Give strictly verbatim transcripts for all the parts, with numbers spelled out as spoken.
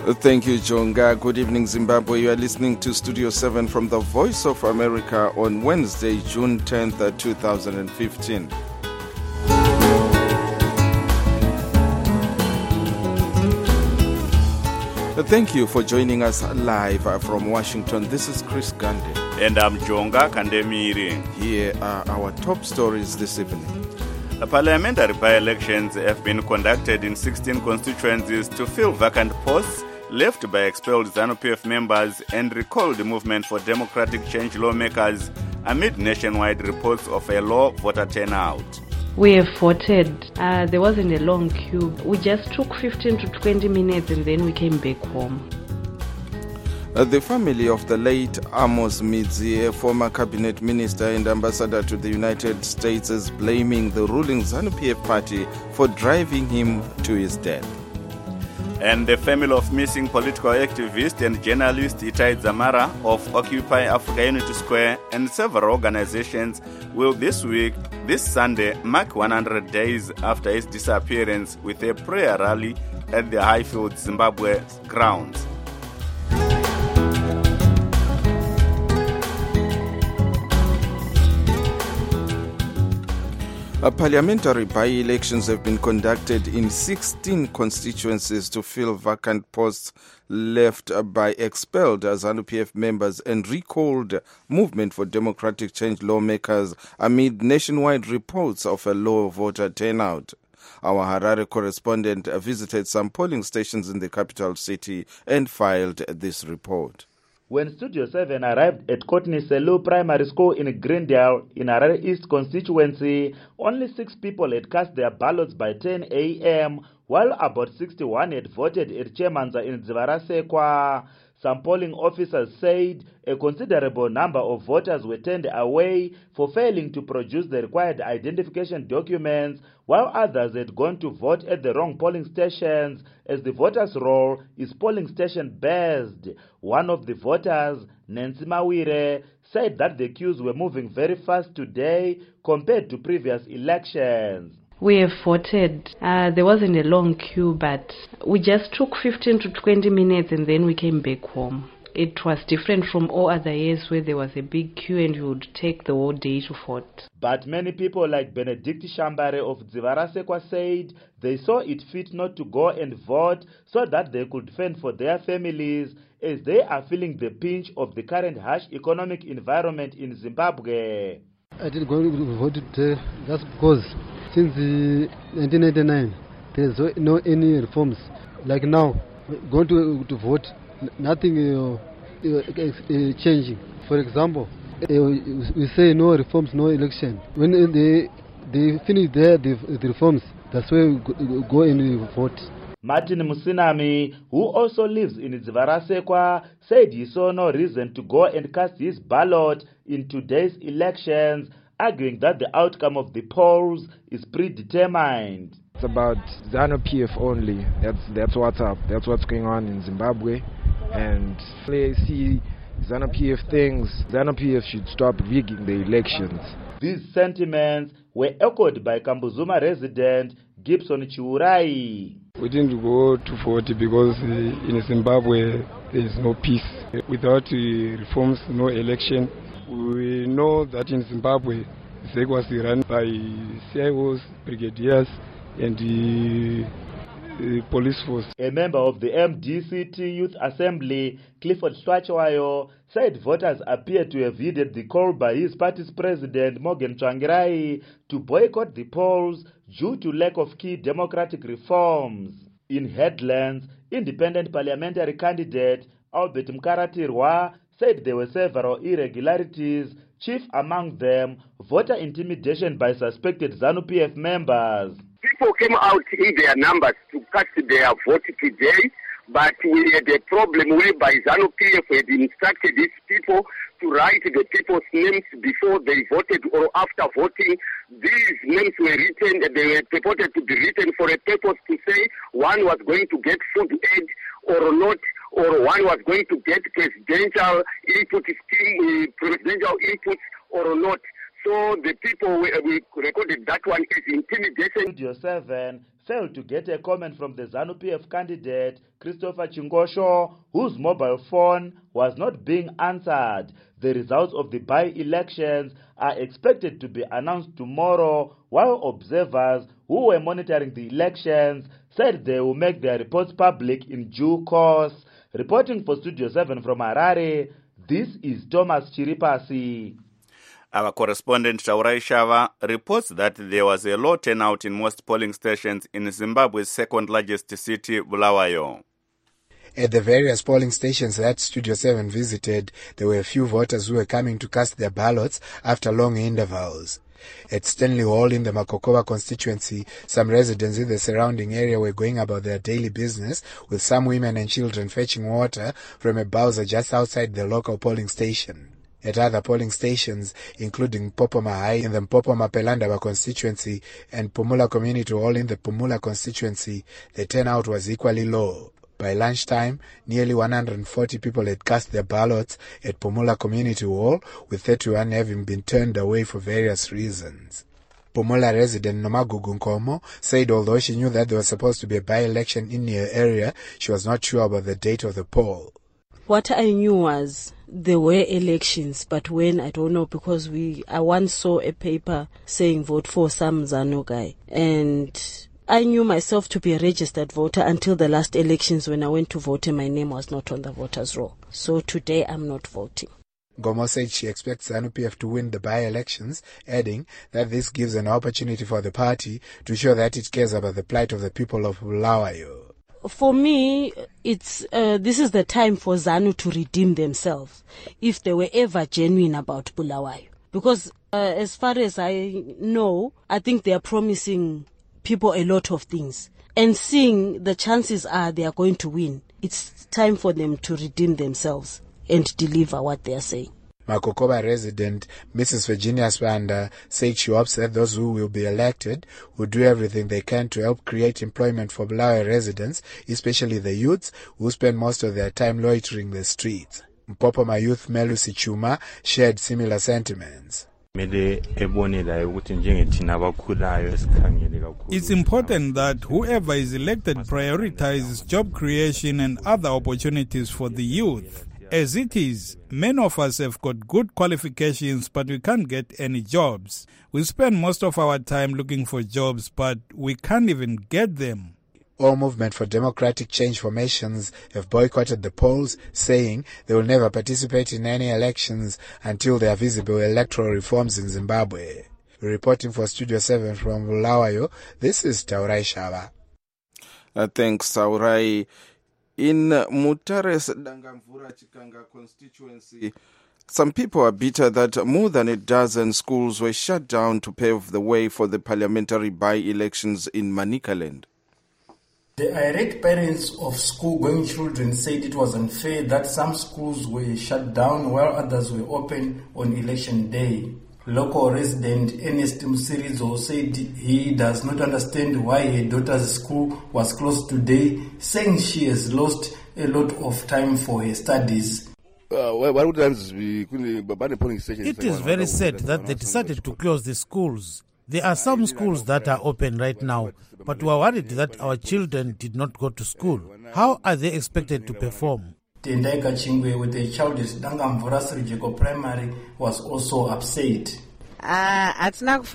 Thank you, Jonga. Good evening, Zimbabwe. You are listening to Studio seven from the Voice of America on Wednesday, June tenth, twenty fifteen. Thank you for joining us live from Washington. This is Chris Gandhi. And I'm Jonga Kandemiri. Here are our top stories this evening. The parliamentary by-elections have been conducted in sixteen constituencies to fill vacant posts left by expelled ZANU-P F members and recalled movement for democratic change lawmakers amid nationwide reports of a low voter turnout. We have voted. Uh, there wasn't a long queue. We just took fifteen to twenty minutes and then we came back home. Uh, the family of the late Amos Midzi, a former cabinet minister and ambassador to the United States, is blaming the ruling ZANU-P F party for driving him to his death. And the family of missing political activist and journalist Itai Dzamara of Occupy Africa Unity Square and several organizations will this week, this Sunday, mark one hundred days after his disappearance with a prayer rally at the Highfield, Zimbabwe grounds. Uh, parliamentary by-elections have been conducted in sixteen constituencies to fill vacant posts left uh, by expelled ZANU-P F members and recalled movement for democratic change lawmakers amid nationwide reports of a low voter turnout. Our Harare correspondent uh, visited some polling stations in the capital city and filed this report. When Studio seven arrived at Courtney Selu Primary School in Greendale in Harare East constituency, only six people had cast their ballots by ten a.m., while about sixty-one had voted at Chemanza in Dzivarasekwa. Some polling officers said a considerable number of voters were turned away for failing to produce the required identification documents, while others had gone to vote at the wrong polling stations as the voters' roll is polling station based. One of the voters, Nancy Mawire, said that the queues were moving very fast today compared to previous elections. We have voted. Uh, there wasn't a long queue, but we just took fifteen to twenty minutes and then we came back home. It was different from all other years where there was a big queue and you would take the whole day to vote. But many people like Benedict Shambare of Dzivarasekwa said they saw it fit not to go and vote so that they could fend for their families as they are feeling the pinch of the current harsh economic environment in Zimbabwe. I didn't go to vote today. That's because since uh, nineteen ninety-nine, there's no any reforms. Like now, going to to vote, nothing uh, uh, uh, changing. For example, uh, we say no reforms, no election. When they they finish there the, the reforms, that's why we go, go and vote. Martin Musinami, who also lives in Dzivarasekwa, said he saw no reason to go and cast his ballot in today's elections, arguing that the outcome of the polls is predetermined. It's about ZANU-P F only. That's that's what's up. That's what's going on in Zimbabwe. And I see ZANU-P F things. ZANU-P F should stop rigging the elections. These sentiments were echoed by Kambuzuma resident Gibson Chiurai. We didn't go to vote because uh, in Zimbabwe there is no peace. Without uh, reforms, no election. We know that in Zimbabwe, ZEC was run by C I Os, brigadiers, and the, the police force. A member of the M D C T Youth Assembly, Clifford Swachwayo, said voters appear to have heeded the call by his party's president, Morgan Tsvangirai, to boycott the polls due to lack of key democratic reforms. In headlands, independent parliamentary candidate Albert Mkaratirwa said there were several irregularities, chief among them voter intimidation by suspected ZANU-P F members. People came out in their numbers to cast their vote today, but we had a problem whereby ZANU-P F had instructed these people to write the people's names before they voted or after voting. These names were written, they were purported to be written for a purpose to say one was going to get food aid or not, or one was going to get presidential input scheme, presidential input or not. So the people, we, we recorded that one as intimidation. Studio seven failed to get a comment from the ZANU-P F candidate, Christopher Chingosho, whose mobile phone was not being answered. The results of the by-elections are expected to be announced tomorrow, while observers who were monitoring the elections said they will make their reports public in due course. Reporting for Studio seven from Harare, this is Thomas Chiripasi. Our correspondent Taurai Shava reports that there was a low turnout in most polling stations in Zimbabwe's second largest city, Bulawayo. At the various polling stations that Studio seven visited, there were a few voters who were coming to cast their ballots after long intervals. At Stanley Hall in the Makokoba constituency, some residents in the surrounding area were going about their daily business, with some women and children fetching water from a bowser just outside the local polling station. At other polling stations, including Popoma High in the Popoma Pelandaba constituency and Pumula Community Hall in the Pumula constituency, the turnout was equally low. By lunchtime, nearly one hundred forty people had cast their ballots at Pumula Community Hall, with thirty-one having been turned away for various reasons. Pumula resident Nomagugu Nkomo said although she knew that there was supposed to be a by-election in her area, she was not sure about the date of the poll. What I knew was there were elections, but when, I don't know, because we I once saw a paper saying vote for some ZANU guy, and I knew myself to be a registered voter until the last elections when I went to vote and my name was not on the voters' roll. So today I'm not voting. Gomo said she expects ZANU-P F to win the by-elections, adding that this gives an opportunity for the party to show that it cares about the plight of the people of Bulawayo. For me, it's uh, this is the time for ZANU to redeem themselves, if they were ever genuine about Bulawayo. Because uh, as far as I know, I think they are promising people a lot of things, and seeing the chances are they are going to win, it's time for them to redeem themselves and deliver what they are saying. Makokoba resident Missus Virginia Spanda said she hopes that those who will be elected will do everything they can to help create employment for Bulawayo residents, especially the youths who spend most of their time loitering the streets. Mpopoma youth Melusi Chuma shared similar sentiments. It's important that whoever is elected prioritizes job creation and other opportunities for the youth. As it is, many of us have got good qualifications, but we can't get any jobs. We spend most of our time looking for jobs, but we can't even get them. All Movement for Democratic Change formations have boycotted the polls, saying they will never participate in any elections until there are visible electoral reforms in Zimbabwe. Reporting for Studio seven from Bulawayo, this is Taurai Shava. Uh, thanks, Taurai. In Mutares Dangamvura Chikanga constituency, some people are bitter that more than a dozen schools were shut down to pave the way for the parliamentary by-elections in Manicaland. The irate parents of school-going children said it was unfair that some schools were shut down while others were open on election day. Local resident Ernest Musirizo said he does not understand why her daughter's school was closed today, saying she has lost a lot of time for her studies. Uh, it is very sad that they decided to close the schools. There are some schools that are open right now, but we are worried that our children did not go to school. How are they expected to perform? Tendai Kachingwe with a child at Dangamvura Srijeko Primary was also upset. I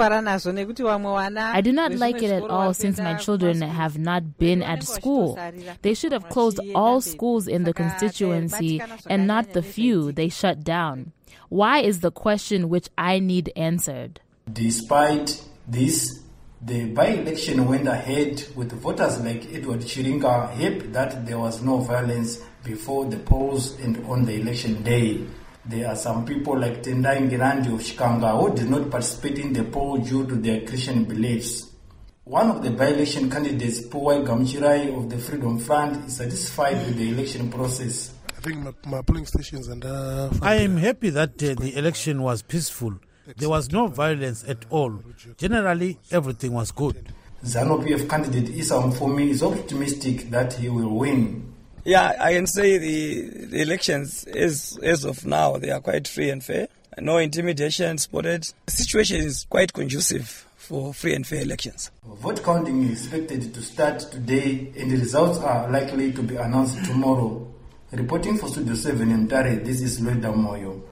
do not like it at all since my children have not been at school. They should have closed all schools in the constituency and not the few they shut down. Why is the question which I need answered. Despite this, the by-election went ahead with voters like Edward Chiringa happy that there was no violence before the polls and on the election day. There are some people like Tendai Ngirandi of Chikanga who did not participate in the poll due to their Christian beliefs. One of the by-election candidates, Powai Gamchirai of the Freedom Front, is satisfied with the election process. I think my, my polling stations and uh, I am happy that uh, the election was peaceful. There was no violence at all. Generally, everything was good. ZANU-P F candidate Issa Mfumi is optimistic that he will win. Yeah, I can say the, the elections, as, as of now, they are quite free and fair. No intimidation spotted. The situation is quite conducive for free and fair elections. Vote counting is expected to start today and the results are likely to be announced tomorrow. Reporting for Studio seven in Tare, this is Loida Moyo.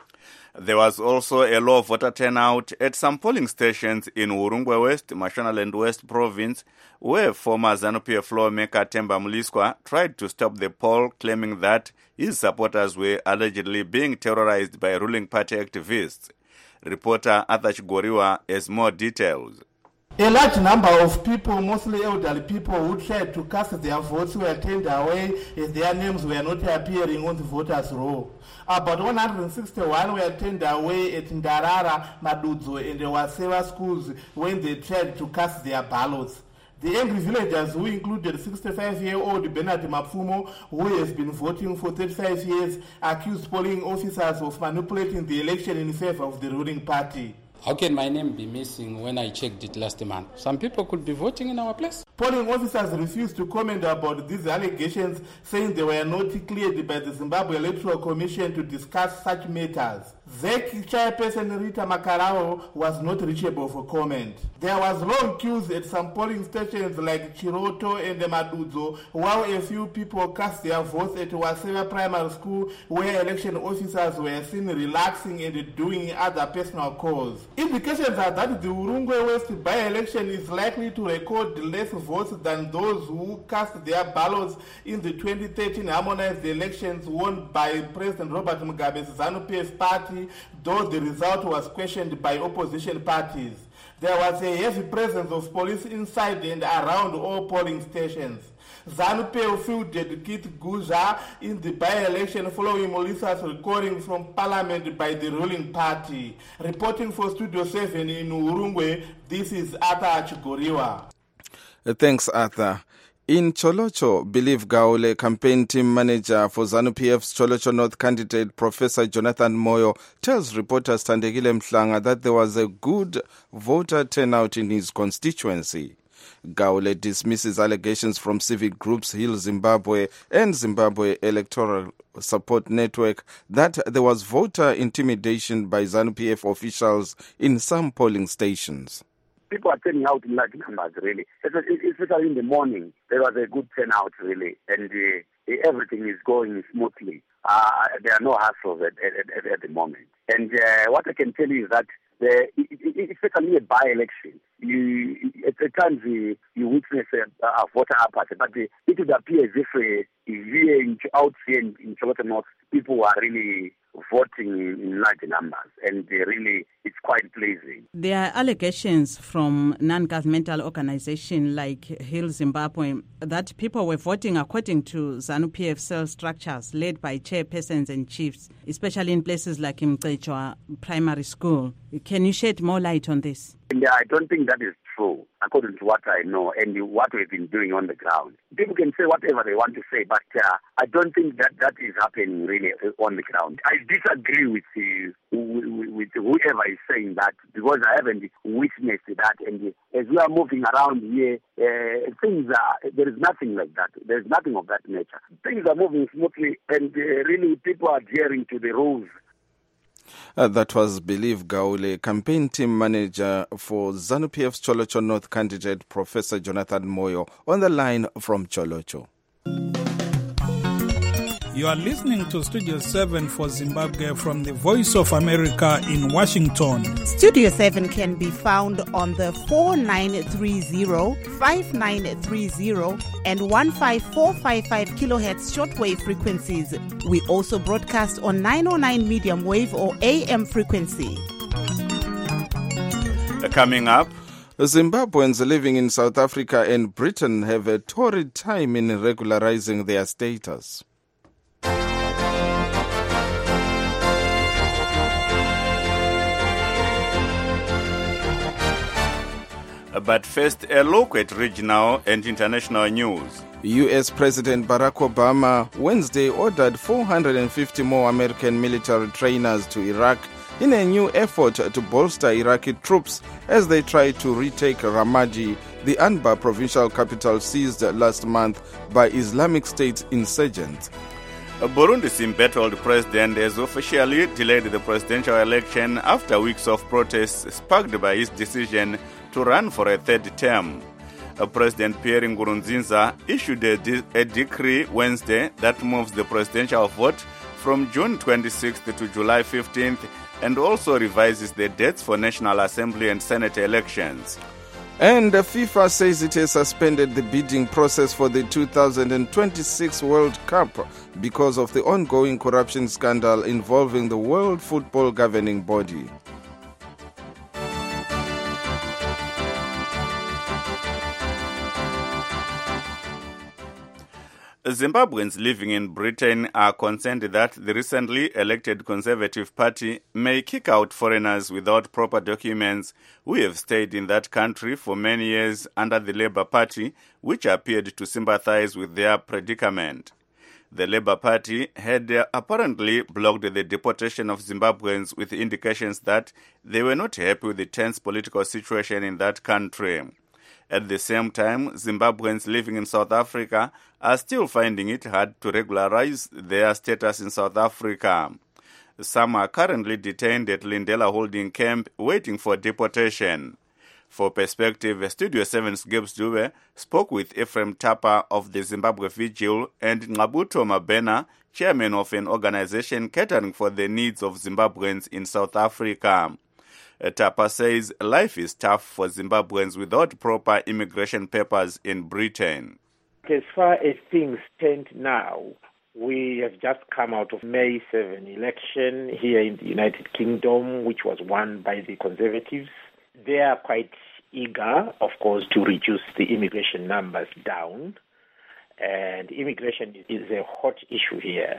There was also a low voter turnout at some polling stations in Urungwe West, Mashonaland West Province, where former ZANU-P F lawmaker Temba Mliswa tried to stop the poll, claiming that his supporters were allegedly being terrorized by ruling party activists. Reporter Arthur Chigoriwa has more details. A large number of people, mostly elderly people, who tried to cast their votes were turned away as their names were not appearing on the voters' roll. About one hundred sixty-one were turned away at Ndarara, Madudzo, and the Waseva schools when they tried to cast their ballots. The angry villagers, who included sixty-five-year-old Bernard Mapfumo, who has been voting for thirty-five years, accused polling officers of manipulating the election in favor of the ruling party. How can my name be missing when I checked it last month? Some people could be voting in our place. Polling officers refused to comment about these allegations, saying they were not cleared by the Zimbabwe Electoral Commission to discuss such matters. Z E C chairperson Rita Makarao was not reachable for comment. There was long queues at some polling stations like Chiroto and Madudzo, while a few people cast their votes at Waseva Primary School, where election officers were seen relaxing and doing other personal calls. Indications are that the Urungwe West by-election is likely to record less votes than those who cast their ballots in the twenty thirteen harmonized elections won by President Robert Mugabe's ZANU-P F party, though the result was questioned by opposition parties. There was a heavy presence of police inside and around all polling stations. ZANU-P F fielded Keith Guja in the by-election following Molisa's recording from parliament by the ruling party. Reporting for Studio seven in Urungwe, this is Arthur Chigoriwa. Thanks, Arthur. In Cholocho, Believe Gaule, campaign team manager for ZANU-P F's Cholocho North candidate Professor Jonathan Moyo, tells reporter Standegile Mhlanga that there was a good voter turnout in his constituency. Gaule dismisses allegations from civic groups Heal Zimbabwe and Zimbabwe Electoral Support Network that there was voter intimidation by ZANU-P F officials in some polling stations. People are turning out in large numbers, really. Especially in the morning, there was a good turnout, really, and uh, everything is going smoothly. Uh, there are no hassles at, at, at the moment. And uh, what I can tell you is that the, it, it, it's certainly a by-election. You, at times you, you witness a, a voter apathy, but uh, it would appear as if uh, here in, out here in, in Cholocho North, people are really voting in large numbers, and uh, really it's quite pleasing. There are allegations from non-governmental organizations like Heal Zimbabwe that people were voting according to ZANU-P F cell structures led by chairpersons and chiefs, especially in places like Mqechwa Primary School. Can you shed more light on this? And I don't think that is true, according to what I know and what we've been doing on the ground. People can say whatever they want to say, but uh, I don't think that that is happening really on the ground. I disagree with, uh, with, with whoever is saying that, because I haven't witnessed that. And as we are moving around here, uh, things are, there is nothing like that. There is nothing of that nature. Things are moving smoothly, and uh, really people are adhering to the rules. Uh, that was Believe Gaule, campaign team manager for ZANU-P F's Cholocho North candidate Professor Jonathan Moyo, on the line from Cholocho. You are listening to Studio seven for Zimbabwe from the Voice of America in Washington. Studio seven can be found on the four nine three zero, five nine three zero and one five four five five kilohertz shortwave frequencies. We also broadcast on nine oh nine medium wave or A M frequency. Coming up, Zimbabweans living in South Africa and Britain have a torrid time in regularizing their status. But first, a look at regional and international news. U S President Barack Obama Wednesday ordered four hundred fifty more American military trainers to Iraq in a new effort to bolster Iraqi troops as they try to retake Ramadi, the Anbar provincial capital seized last month by Islamic State insurgents. Burundi's embattled president has officially delayed the presidential election after weeks of protests sparked by his decision to run for a third term. Uh, President Pierre Nkurunziza issued a, de- a decree Wednesday that moves the presidential vote from June twenty-sixth to July fifteenth and also revises the dates for National Assembly and Senate elections. And FIFA says it has suspended the bidding process for the two thousand twenty-six World Cup because of the ongoing corruption scandal involving the World Football Governing Body. Zimbabweans living in Britain are concerned that the recently elected Conservative Party may kick out foreigners without proper documents who have stayed in that country for many years under the Labour Party, which appeared to sympathize with their predicament. The Labour Party had uh, apparently blocked the deportation of Zimbabweans with indications that they were not happy with the tense political situation in that country. At the same time, Zimbabweans living in South Africa are still finding it hard to regularize their status in South Africa. Some are currently detained at Lindela Holding Camp waiting for deportation. For Perspective, Studio seven's Gibbs Dube spoke with Ephraim Tapa of the Zimbabwe Vigil and Ngabuto Mabena, chairman of an organization catering for the needs of Zimbabweans in South Africa. Tapa says life is tough for Zimbabweans without proper immigration papers in Britain. As far as things stand now, we have just come out of May seventh election here in the United Kingdom, which was won by the Conservatives. They are quite eager, of course, to reduce the immigration numbers down. And immigration is a hot issue here.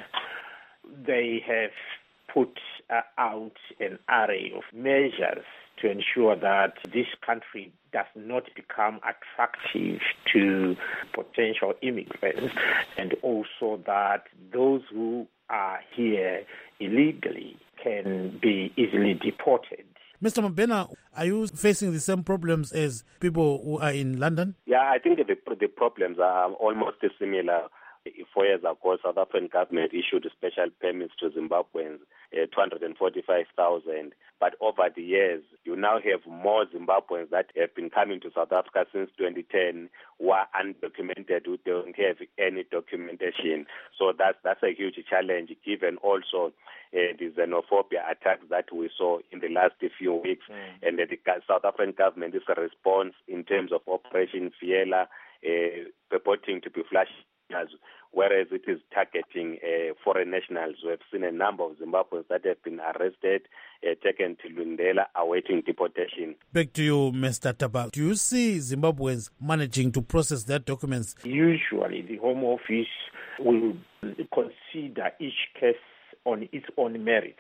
They have put uh, out an array of measures to ensure that this country does not become attractive to potential immigrants, and also that those who are here illegally can be easily deported. Mister Mabena, are you facing the same problems as people who are in London? Yeah, I think the, the problems are almost similar. Four years ago, South African government issued special permits to Zimbabweans, uh, two hundred forty-five thousand. But over the years, you now have more Zimbabweans that have been coming to South Africa since twenty ten who are undocumented, who don't have any documentation. So that's, that's a huge challenge, given also uh, the xenophobia attacks that we saw in the last few weeks. Mm. And uh, the South African government is a response in terms of Operation Fiela, uh, purporting to be flash. Whereas it is targeting uh, foreign nationals. We have seen a number of Zimbabweans that have been arrested, uh, taken to Lundela, awaiting deportation. Back to you, Mister Taba. Do you see Zimbabweans managing to process their documents? Usually, the Home Office will consider each case on its own merits.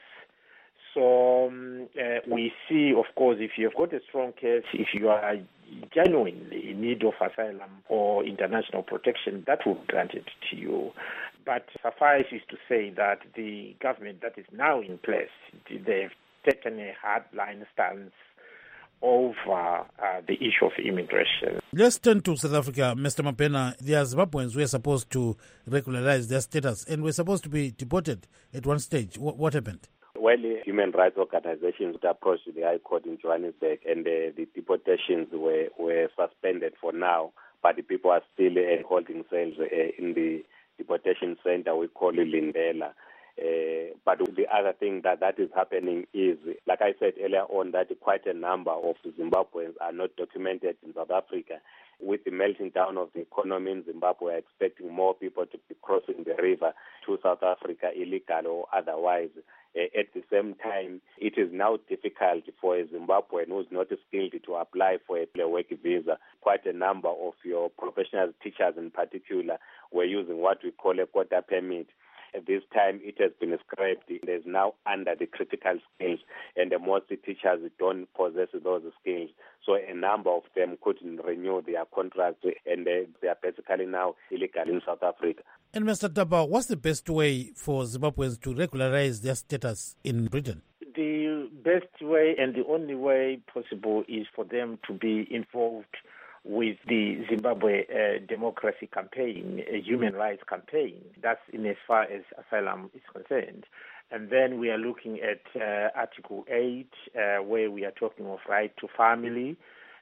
So um, uh, we see, of course, if you've got a strong case, if you are genuinely in need of asylum or international protection, that will be granted to you. But suffice is to say that the government that is now in place, they've taken a hardline stance over uh, the issue of immigration. Let's turn to South Africa, Mister Mabena. The Zimbabweans were supposed to regularize their status and were supposed to be deported at one stage. What, what happened? Well, human rights organizations approached the High Court in Johannesburg, and uh, the deportations were, were suspended for now, but the people are still uh, holding cells uh, in the deportation center we call Lindela. Uh, but the other thing that, that is happening is, like I said earlier on, that quite a number of Zimbabweans are not documented in South Africa. With the melting down of the economy in Zimbabwe, we're expecting more people to be crossing the river to South Africa, illegal or otherwise. Uh, at the same time, it is now difficult for a Zimbabwean who's not skilled to apply for a work visa. Quite a number of your professional teachers in particular were using what we call a quota permit. At this time, it has been scrapped. It is now under the critical skills, and most teachers don't possess those skills. So a number of them couldn't renew their contracts, and they, they are basically now illegal in South Africa. And Mister Taba, what's the best way for Zimbabweans to regularize their status in Britain? The best way and the only way possible is for them to be involved with the Zimbabwe uh, Democracy Campaign, a human rights campaign. That's in as far as asylum is concerned. And then we are looking at uh, Article eight, uh, where we are talking of right to family,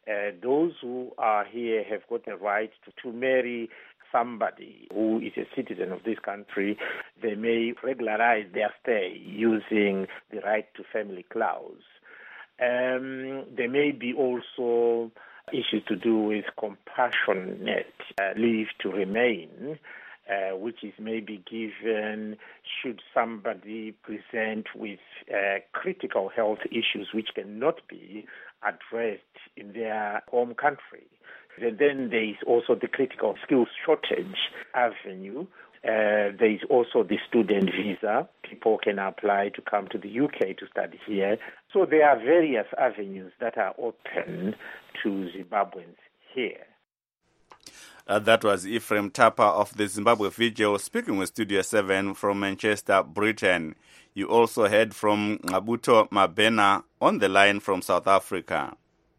Uh, those who are here have got a right to, to marry somebody who is a citizen of this country. They may regularize their stay using the right to family clause. Um, there may be also issues to do with compassionate uh, leave to remain, uh, which is maybe given should somebody present with uh, critical health issues which cannot be addressed in their home country. And then there is also the critical skills shortage avenue. Uh, there is also the student visa. People can apply to come to the U K to study here. So there are various avenues that are open to Zimbabweans here. Uh, that was Ephraim Tapa of the Zimbabwe Vigil speaking with Studio seven from Manchester, Britain. You also heard from Ngabuto Mabena on the line from South Africa.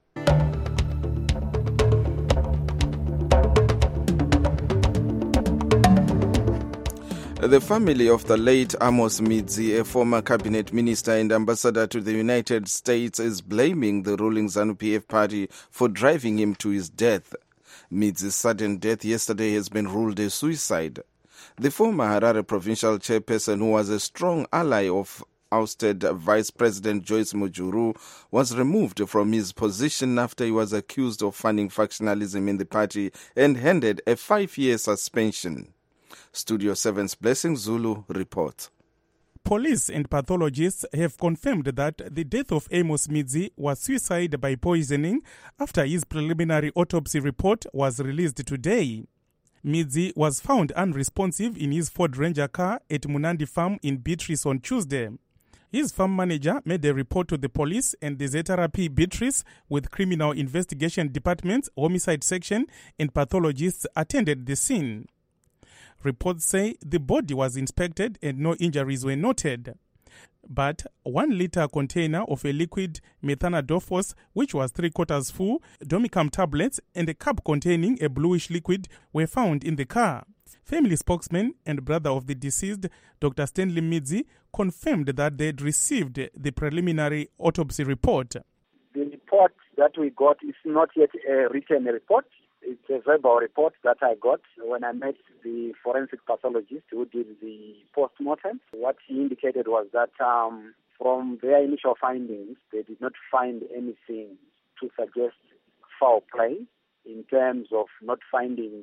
The family of the late Amos Midzi, a former cabinet minister and ambassador to the United States, is blaming the ruling ZANU-P F party for driving him to his death. Midzi's sudden death yesterday has been ruled a suicide. The former Harare provincial chairperson, who was a strong ally of ousted Vice President Joyce Mujuru, was removed from his position after he was accused of funding factionalism in the party and handed a five-year suspension. Studio seven's Blessing Zulu reports. Police and pathologists have confirmed that the death of Amos Midzi was suicide by poisoning after his preliminary autopsy report was released today. Midzi was found unresponsive in his Ford Ranger car at Munandi Farm in Beatrice on Tuesday. His farm manager made a report to the police and the Z R A P Beatrice with Criminal Investigation Department's Homicide Section and pathologists attended the scene. Reports say the body was inspected and no injuries were noted. But one liter container of a liquid methanidofos, which was three quarters full, Domicam tablets, and a cup containing a bluish liquid were found in the car. Family spokesman and brother of the deceased, Doctor Stanley Midzi, confirmed that they had received the preliminary autopsy report. The report that we got is not yet a written report. It's a verbal report that I got when I met the forensic pathologist who did the post-mortem. What he indicated was that um, from their initial findings, they did not find anything to suggest foul play in terms of not finding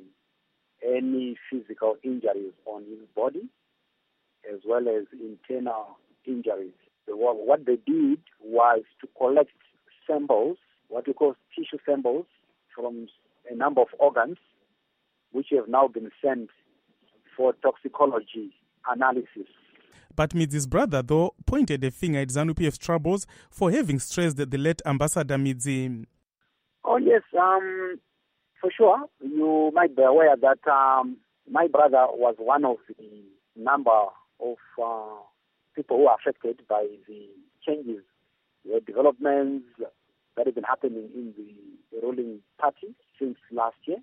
any physical injuries on his body, as well as internal injuries. What they did was to collect samples, what we call tissue samples, from a number of organs, which have now been sent for toxicology analysis. But Midzi's brother, though, pointed a finger at ZANU-P F's troubles for having stressed the late Ambassador Midzi. Oh, yes, um, for sure. You might be aware that um, my brother was one of the number of uh, people who are affected by the changes, the developments that have been happening in the ruling party since last year.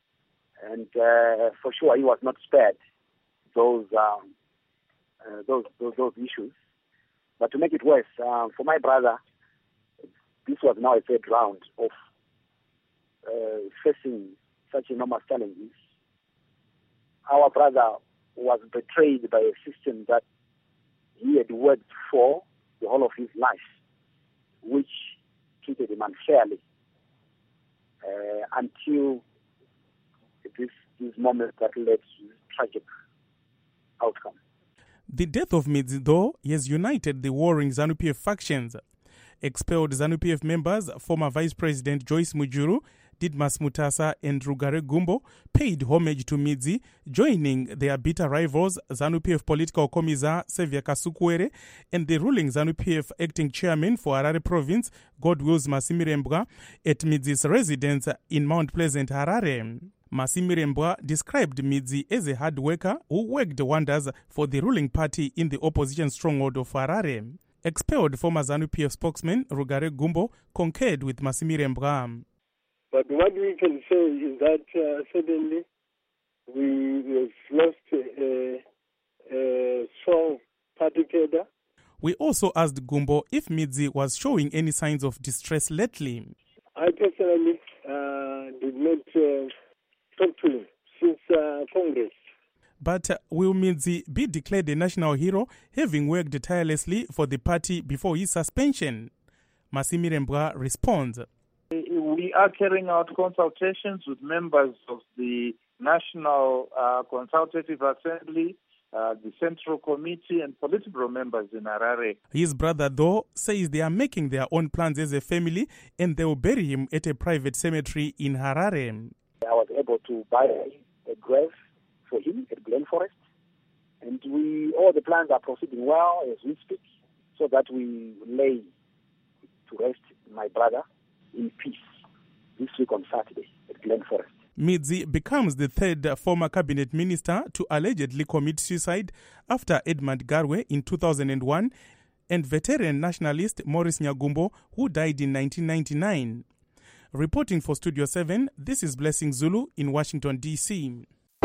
And uh, for sure, he was not spared those, um, uh, those, those those issues. But to make it worse, uh, for my brother, this was now a third round of uh, facing such enormous challenges. Our brother was betrayed by a system that he had worked for the whole of his life, which treated him unfairly uh, until this, this moment that led to tragic outcome. The death of Midzi, though, has united the warring ZANU-P F factions. Expelled ZANU-P F members, former Vice President Joyce Mujuru, Didmas Mutasa and Rugare Gumbo paid homage to Midzi, joining their bitter rivals ZANU-P F political commissar Sevia Kasukwere and the ruling ZANU-P F acting chairman for Harare province, Godwills Masimirembwa, at Midzi's residence in Mount Pleasant, Harare. Masimirembwa described Midzi as a hard worker who worked wonders for the ruling party in the opposition stronghold of Harare. Expelled former ZANU-P F spokesman Rugare Gumbo concurred with Masimirembwa. But what we can say is that uh, suddenly we have lost a, a strong party cadre. We also asked Gumbo if Midzi was showing any signs of distress lately. I personally uh, did not uh, talk to him since uh, Congress. But uh, will Midzi be declared a national hero, having worked tirelessly for the party before his suspension? Masimi Rembwa responds. We are carrying out consultations with members of the National uh, Consultative Assembly, uh, the Central Committee, and political members in Harare. His brother, though, says they are making their own plans as a family and they will bury him at a private cemetery in Harare. I was able to buy a grave for him at Glen Forest, and we all the plans are proceeding well as we speak, so that we lay to rest my brother in peace this week on Saturday at Glen Forest. Midzi becomes the third former cabinet minister to allegedly commit suicide after Edmund Garwe in two thousand one and veteran nationalist Maurice Nyagumbo, who died in nineteen ninety-nine. Reporting for Studio seven, this is Blessing Zulu in Washington, D C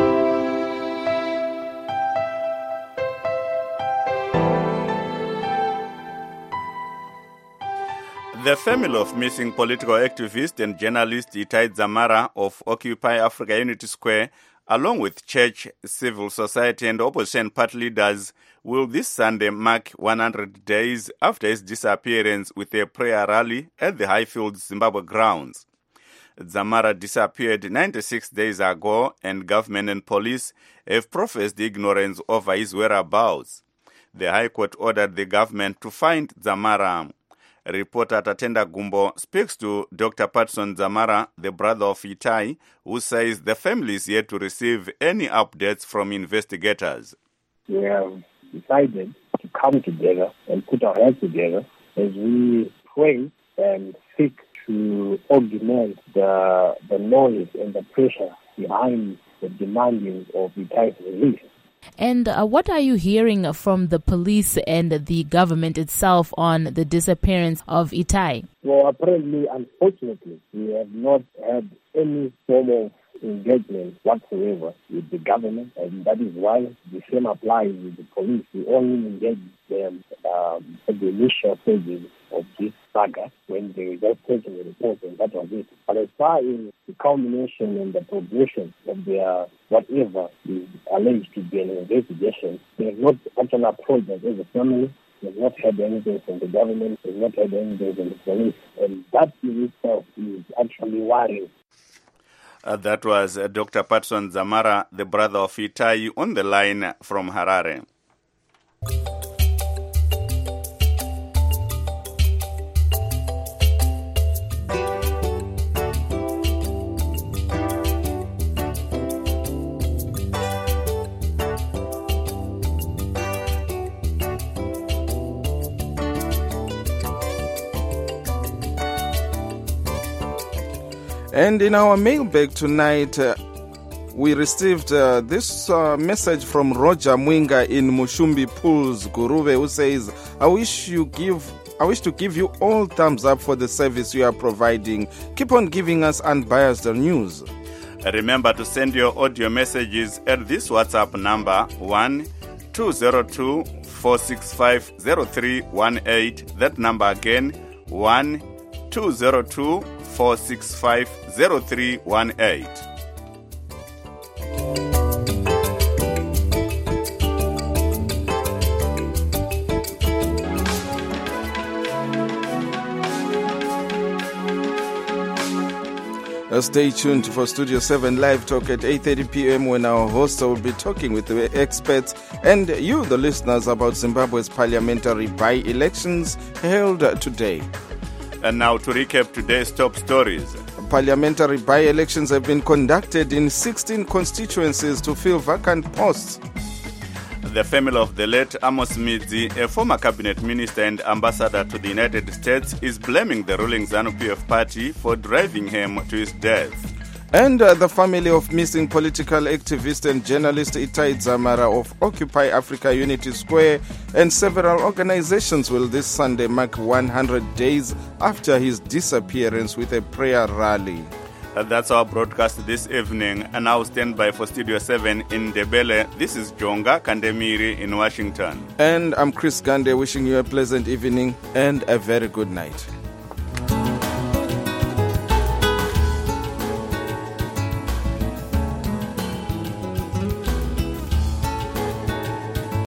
The family of missing political activist and journalist Itai Dzamara of Occupy Africa Unity Square, along with church, civil society and opposition party leaders, will this Sunday mark one hundred days after his disappearance with a prayer rally at the Highfield, Zimbabwe grounds. Dzamara disappeared ninety-six days ago, and government and police have professed ignorance over his whereabouts. The High Court ordered the government to find Dzamara. Reporter Tatenda Gumbo speaks to Doctor Patson Dzamara, the brother of Itai, who says the family is yet to receive any updates from investigators. We have decided to come together and put our heads together as we pray and seek to augment the, the noise and the pressure behind the demanding of Itai's release. And uh, what are you hearing from the police and the government itself on the disappearance of Itai? Well, apparently, unfortunately, we have not had any form of engagement whatsoever with the government, and that is why the same applies with the police. We only engage them um, at the initial stages of this saga when they were just taking the report, and that was it. But as far as the culmination and the progression of their whatever is alleged to be an investigation, they have not actually approached us as a family. They have not had anything from the government. They have not had anything from the police, and that in itself is actually worrying. Uh, that was uh, Doctor Patson Dzamara, the brother of Itai, on the line from Harare. And in our mailbag tonight, uh, we received uh, this uh, message from Roger Mwinga in Mushumbi Pools, Guruve, who says, I wish you give I wish to give you all thumbs up for the service you are providing. Keep on giving us unbiased news. Remember to send your audio messages at this WhatsApp number one two zero two, four six five, zero three one eight. That number again, one two zero two, four six five, zero three one eight. Uh, stay tuned for Studio seven Live Talk at eight thirty p.m. when our host will be talking with the experts and you, the listeners, about Zimbabwe's parliamentary by-elections held today. And now to recap today's top stories. Parliamentary by-elections have been conducted in sixteen constituencies to fill vacant posts. The family of the late Amos Midzi, a former cabinet minister and ambassador to the United States, is blaming the ruling ZANU-P F party for driving him to his death. And uh, the family of missing political activist and journalist Itai Dzamara of Occupy Africa Unity Square and several organizations will this Sunday mark one hundred days after his disappearance with a prayer rally. Uh, that's our broadcast this evening. And now stand by for Studio seven in Ndebele. This is Jonga Kandemiri in Washington. And I'm Chris Gande wishing you a pleasant evening and a very good night.